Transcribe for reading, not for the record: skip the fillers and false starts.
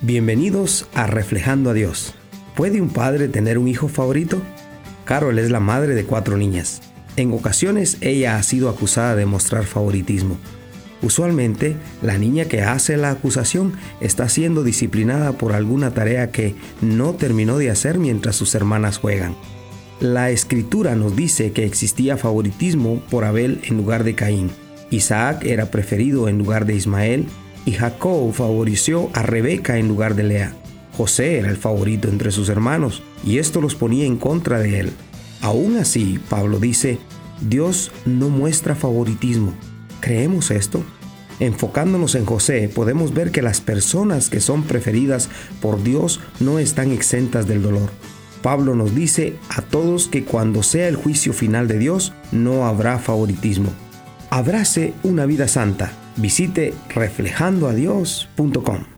Bienvenidos a Reflejando a Dios. ¿Puede un padre tener un hijo favorito? Carol es la madre de 4 niñas. En ocasiones ella ha sido acusada de mostrar favoritismo. Usualmente, la niña que hace la acusación está siendo disciplinada por alguna tarea que no terminó de hacer mientras sus hermanas juegan. La Escritura nos dice que existía favoritismo por Abel en lugar de Caín. Isaac era preferido en lugar de Ismael y Jacob favoreció a Rebeca en lugar de Lea. José era el favorito entre sus hermanos y esto los ponía en contra de él. Aún así, Pablo dice, Dios no muestra favoritismo. ¿Creemos esto? Enfocándonos en José, podemos ver que las personas que son preferidas por Dios no están exentas del dolor. Pablo nos dice a todos que cuando sea el juicio final de Dios, no habrá favoritismo. Abrace una vida santa. Visite reflejandoadios.com.